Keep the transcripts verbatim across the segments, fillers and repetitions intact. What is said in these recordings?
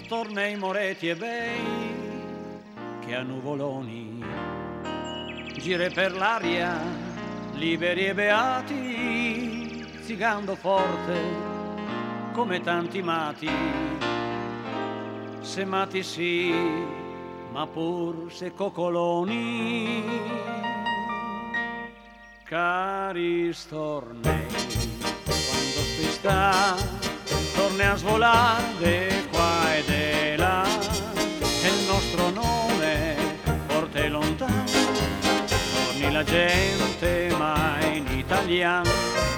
tornei moretti e bei che a nuvoloni, gire per l'aria, liberi e beati, zigando forte come tanti mati, se mati sì, ma pur se coccoloni, cari stornei, quando sti sta, torni a svolare qua e de là, e il nostro nome porta lontano, torni la gente ma in italiano,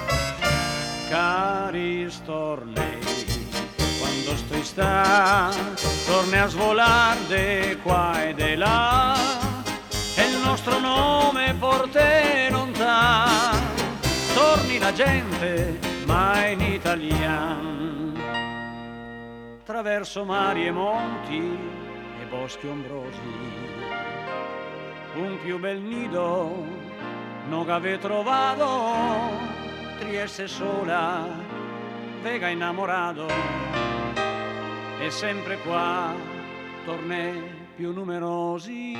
cari stornei, quando sto sta, torni a svolare de qua e de là, e il nostro nome porta lontano, torni la gente ma in italiano. Traverso mari e monti e boschi ombrosi, un più bel nido non ave trovato, Trieste sola, vega innamorato, e sempre qua tornei più numerosi,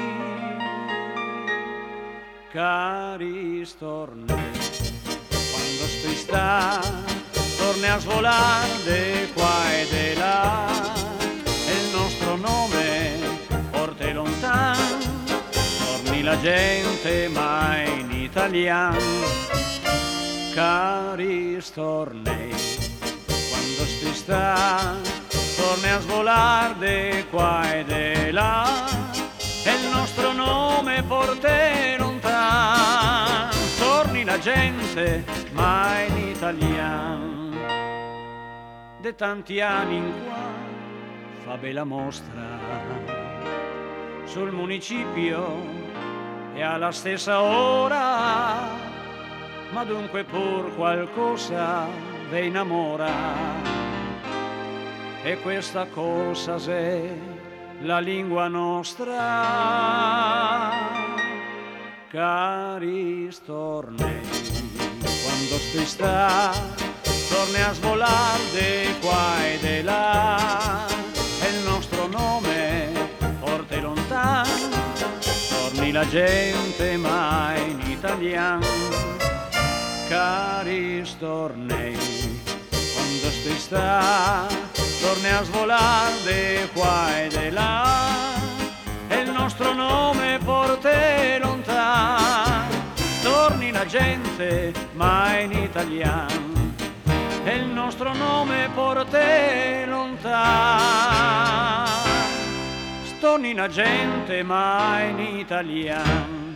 cari stornei, quando sto sta, torni a svolare de qua e de là, e il nostro nome porta lontano, torni la gente ma in italiano, cari stornei, quando sto sta, torni a svolare de qua e de là, e il nostro nome porta lontano, torni la gente ma in italiano. De tanti anni in qua fa bella mostra sul municipio e alla stessa ora, ma dunque pur qualcosa ve innamora, e questa cosa è la lingua nostra, cari stornei, quando sto sta, torni a svolare de qua e de là, e il nostro nome porta lontano, torni la gente ma in italiano, cari stornei, quando sto sta, torni a svolare de qua e de là, e il nostro nome porta lontano, torni la gente ma in italiano, e il nostro nome porta lontano, torni la gente ma in italiano.